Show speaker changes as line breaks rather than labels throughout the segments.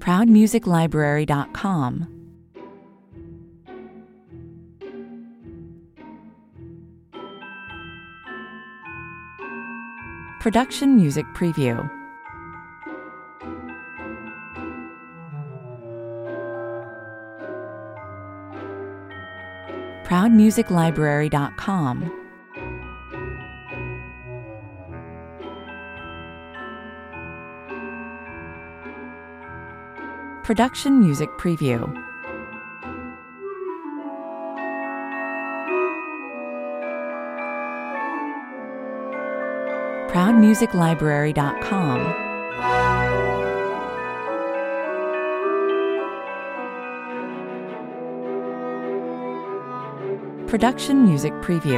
ProudMusicLibrary.com. Production Music Preview. ProudMusicLibrary.com. Production Music Preview. ProudMusicLibrary.com. Production Music Preview.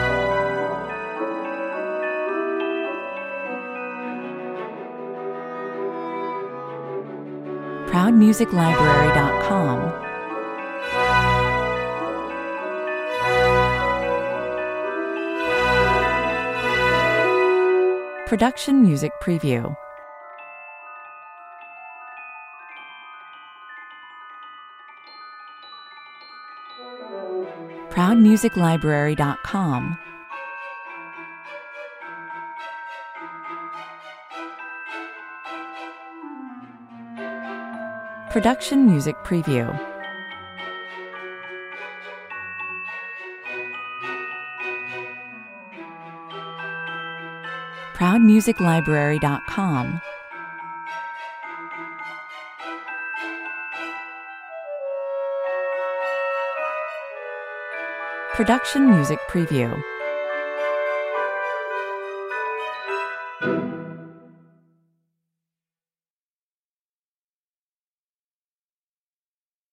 ProudMusicLibrary.com. Production Music Preview. ProudMusicLibrary.com. Production Music Preview. ProudMusicLibrary.com. Production Music Preview.